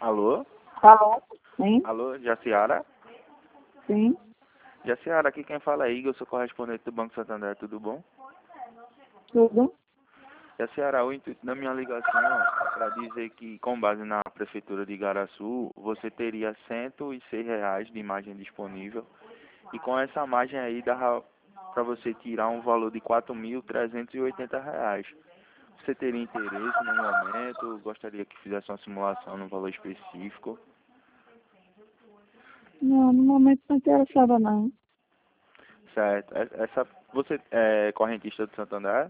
Alô? Alô? Sim? Alô, Jaciara? Sim? Jaciara, aqui quem fala é Igor, eu sou correspondente do Banco Santander, tudo bom? Tudo? Jaciara, o intuito da minha ligação é para dizer que, com base na Prefeitura de Igaraçu, você teria R$ 106 de margem disponível e com essa margem aí dava para você tirar um valor de R$ 4.380. Você teria interesse no momento? Gostaria que fizesse uma simulação no valor específico? Não, no momento não interessava não. Certo. Você é correntista do Santander?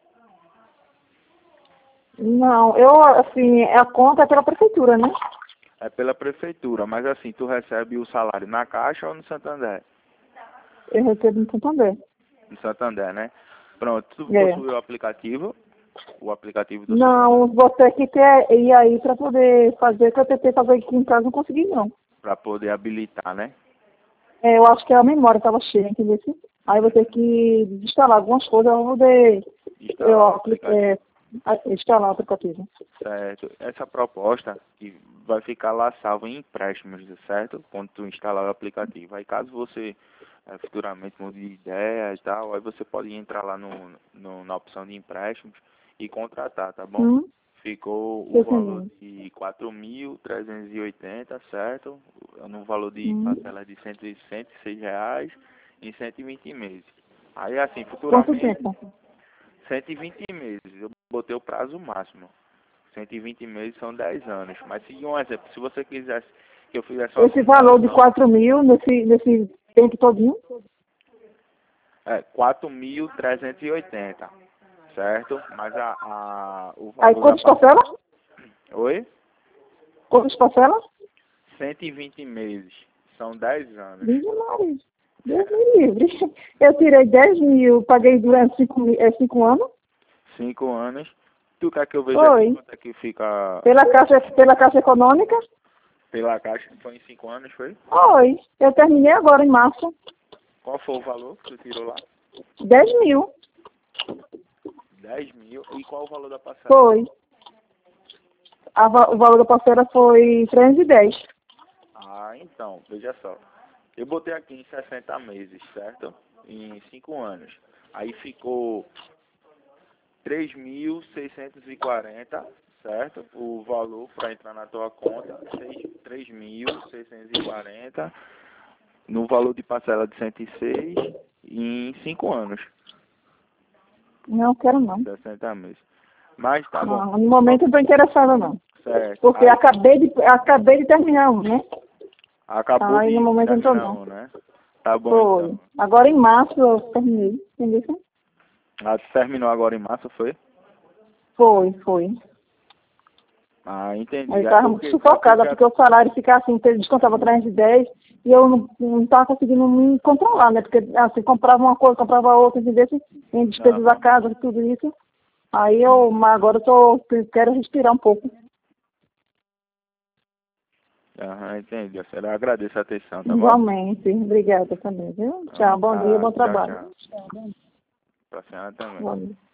Não, eu, assim, a conta é pela prefeitura, né? É pela prefeitura, mas assim, tu recebe o salário na Caixa ou no Santander? Eu recebo no Santander. No Santander, né? Pronto, tu É. possui o aplicativo do Santander, Não, vou ter que ir aí para poder fazer, que eu tentei fazer aqui em casa, não consegui não. para poder habilitar, né? É, eu acho que a memória estava cheia, entendeu? Aí eu vou ter que desinstalar algumas coisas para poder Instalar o aplicativo. instalar o aplicativo. Certo. Essa proposta que vai ficar lá salva em empréstimos, certo? Quando tu instalar o aplicativo. Aí caso você futuramente mude de ideia e tal, aí você pode entrar lá na opção de empréstimos e contratar, tá bom? Ficou o valor de 4.380, certo? No valor de parcela de R$ 106 em 120 meses. Aí assim, Quanto futuramente, tempo? 120 meses. Eu botei o prazo máximo. 120 meses são 10 anos. Mas se um exemplo, se você quisesse que eu fizesse uma Esse valor de simulação, 4.000 nesse tempo todinho? 4.380, certo? Mas o Aí valor da quantas parcelas? Oi? Quantas parcelas? 120 meses, são 10 anos. Vixe Maria, Deus me livre. Eu tirei 10.000, paguei durante 5 anos. 5 anos. Tu quer que eu veja aqui Foi. quanto é que fica Pela Caixa Econômica? pela Caixa? Foi em 5 anos, foi? Foi. Eu terminei agora em março. Qual foi o valor que tu tirou lá? 10.000. 10.000. E qual o valor da parcela? Foi. O valor da parcela foi 310. Ah, então, veja só. Eu botei aqui em 60 meses, certo? Em 5 anos. Aí ficou 3.640, certo? O valor para entrar na tua conta, 3.640, no valor de parcela de 106 em 5 anos, Não quero não. 60 meses. Mas tá bom. Não, no momento eu não estou interessada não. Certo. Porque Aí, acabei de terminar um, né? acabou Aí de no momento eu não estou terminar não. um, né? Tá bom Foi. então. Agora em março eu terminei. Entendeu? Ah, tu terminou agora em março, foi? Foi. Ah, entendi. Eu estava muito sufocada, porque o salário ficava assim, ele descontava atrás de 10 e eu não estava conseguindo me controlar, né? Porque assim, comprava uma coisa, comprava outra, entendeu? Em despesas da casa, tudo isso. Aí mas agora quero respirar um pouco. Aham, entendi. Eu agradeço a atenção, tá bom? Igualmente. Obrigada também, viu? Tchau, bom dia, bom Tchau, trabalho. tchau. Pra senhora também. Bom dia.